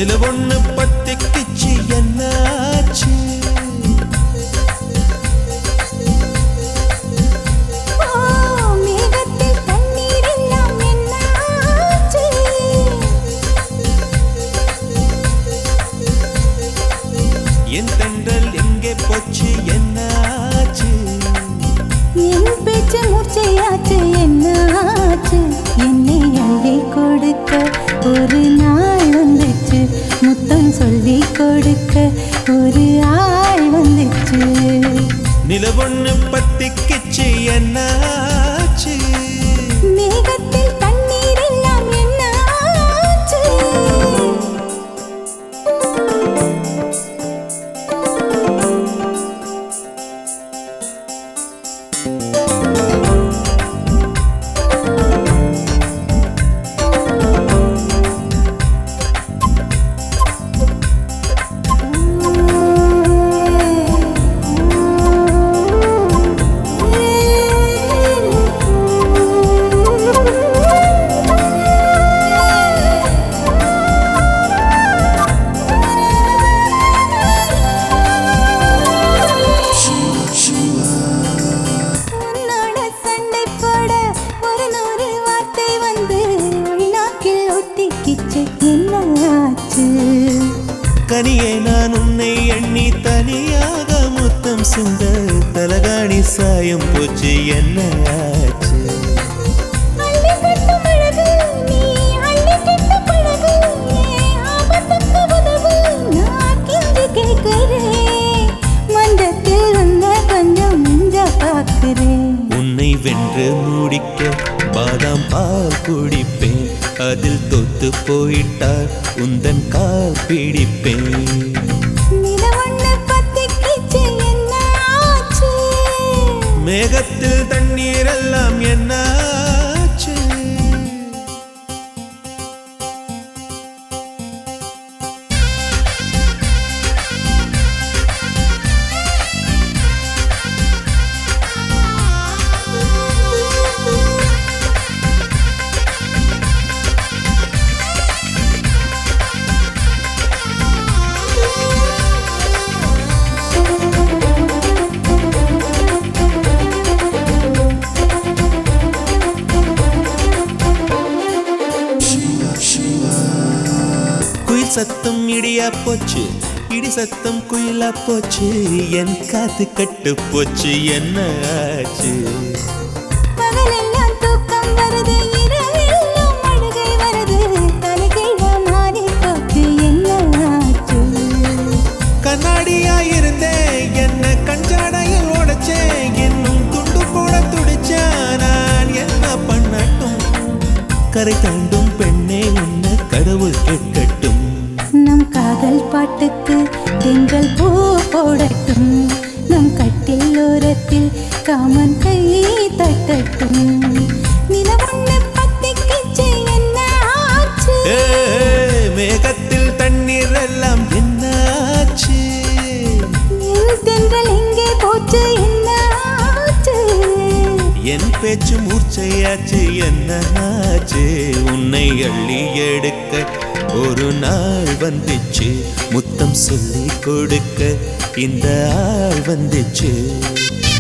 நிலவொன்னு பத்திக்கிச்சு என்னாச்சு மேகத்தில் தண்ணீர் எல்லாம் என்னாச்சு என் தென்றல் எங்கே போச்சு என்னாச்சு என் பேச்சு மூர்ச்சையாச்சு என்னாச்சு என்னை அள்ளி கொடுக்க ஒரு நாள் வந்துச்சு முத்தம் சொல்லி கொடுக்க ஒரு ஆள் வந்துச்சு நிலவொன்னு பத்திக்கிச்சு என்னாச்சு மேகத்தில் தண்ணீர் எல்லாம் என்னாச்சு கனியே நான் உன்னை எண்ணி தனியாக முத்தம் சிந்த தலகாணி சாயம் போச்சு என்ன ஆச்சு உன்னை வென்று முடிக்க பாதாம் பால் குடிப்பேன் அதில் தொத்து போயிட்டார் உந்தன் கால் பிடிப்பேன் மேகத்தில் தண்ணீர் எல்லாம் என்னாச்சு சத்தம் இடியா போச்சு இடி சத்தம் குயிலா போச்சு என் காத்து கட்டு போச்சு என்ன ஆச்சு கண்ணாடியா இருந்தேன் என்ன கஞ்சாடையில் உடைச்சேன் இன்னும் துண்டு போட துடிச்சா நான் என்ன பண்ணட்டும் கரை தாண்டும் பெண்ணே உன்னை கடவுள் கேட்கட்டும் நம் காதல் பாட்டுக்கு தென்றல் பூ போடட்டும் நம் கட்டில் ஓரத்தில் காமன் கை தட்டட்டும் நிலவொன்னு பத்திக்கிச்சு என்ன ஆச்சு மேகத்தில் தண்ணீர் எல்லாம் என்னாச்சு என் தென்றல் எங்கே போச்சு என்ன ஆச்சு என் பேச்சு மூர்ச்சையாச்சு என்ன ஆச்சு உன்னை அள்ளி எடுக்க ஒரு நாள் வந்துச்சு முத்தம் சொல்லி கொடுக்க இந்த ஆள் வந்துச்சு